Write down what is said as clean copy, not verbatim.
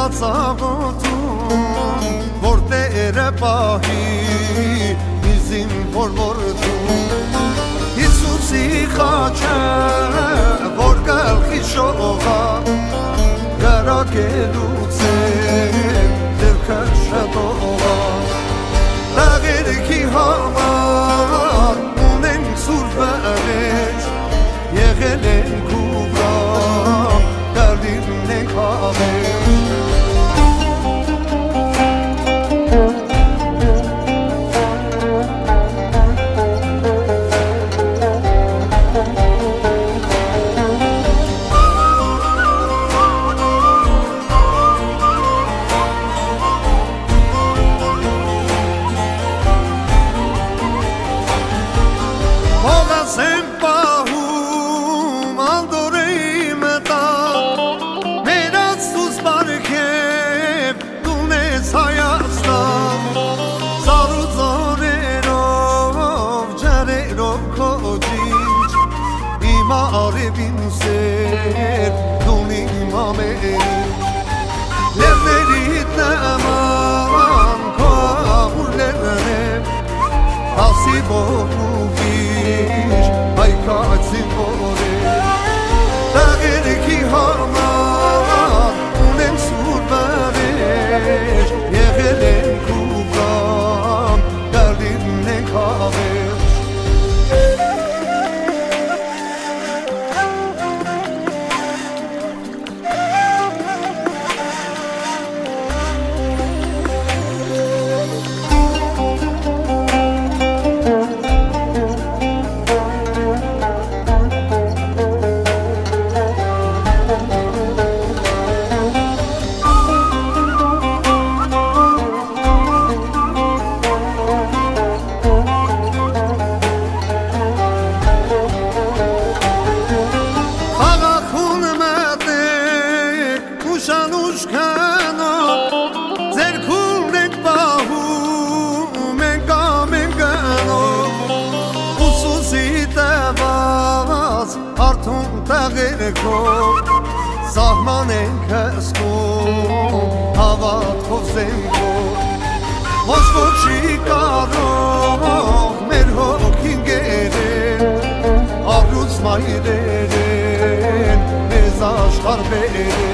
ծաղոտում, որ Տերը պահի իզին ոլորտում, Հիսուսի խաչը, որ գլխի շողա, գրակելուց է դրքը շտողա, տաղերքի համար ունենք սուրբ վրեջ, եղել ենք ու գամ, գալին ենք հավեր Արևին սեր դունի մամերին Լերներիտ նման քո աղուրներն եմ Ասի բողուգիր հայկացի որեր Տաղերքի համար ունեմ սուր վարեր Եղել ենք ու գամ գալին ենք հավեր Սահման ենք հսկում, հավատքով զենքով Ոչ ոչի կարող մեր հոգին գերեն Ապրուց մայրեր են, մեզ աշխարհ բերեն